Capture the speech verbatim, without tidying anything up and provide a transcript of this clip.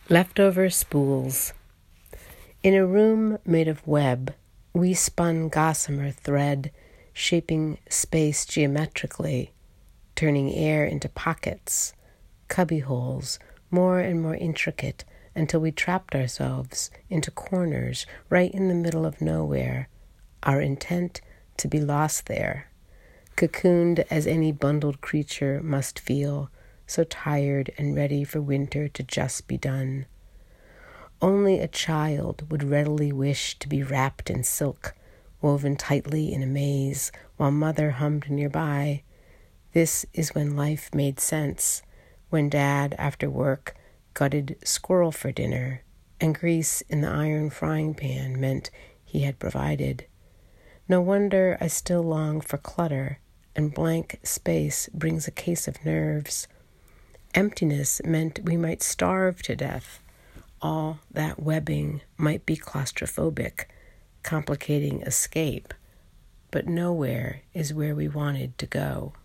Leftover spools. In a room made of web, we spun gossamer thread, shaping space geometrically, turning air into pockets, cubbyholes, more and more intricate, until we trapped ourselves into corners right in the middle of nowhere, our intent to be lost there, cocooned as any bundled creature must feel, so tired and ready for winter to just be done. Only a child would readily wish to be wrapped in silk, woven tightly in a maze, while mother hummed nearby. This is when life made sense, when Dad, after work, gutted squirrel for dinner, and grease in the iron frying pan meant he had provided. No wonder I still long for clutter, and blank space brings a case of nerves. Emptiness meant we might starve to death. All that webbing might be claustrophobic, complicating escape, but nowhere is where we wanted to go.